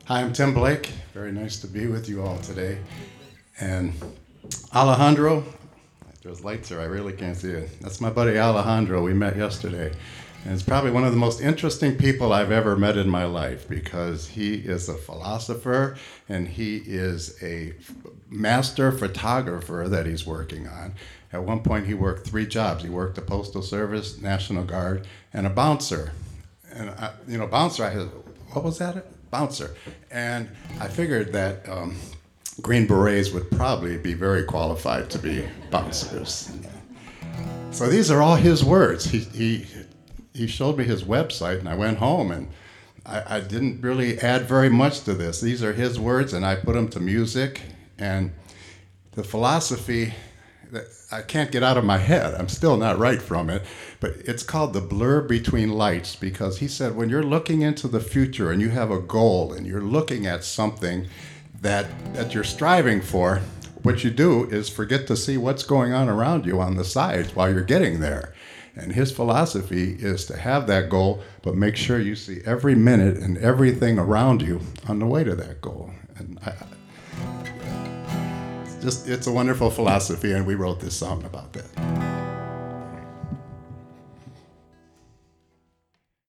Hi, I'm Tim Blake. Very nice to be with you all today. And Alejandro, there's lights here, I really can't see it. That's my buddy Alejandro, we met yesterday. And it's probably one of the most interesting people I've ever met in my life because he is a philosopher and he is a master photographer that he's working on. At one point, he worked 3 jobs. He worked the Postal Service, National Guard, and a bouncer. And bouncer, what was that? Bouncer. And I figured that Green Berets would probably be very qualified to be bouncers. So these are all his words. He showed me his website, and I went home, and I didn't really add very much to this. These are his words, and I put them to music. And the philosophy that I can't get out of my head. I'm still not right from it, but it's called the blur between lights because he said when you're looking into the future and you have a goal and you're looking at something that you're striving for, what you do is forget to see what's going on around you on the sides while you're getting there. And his philosophy is to have that goal, but make sure you see every minute and everything around you on the way to that goal. And it's a wonderful philosophy, and we wrote this song about that.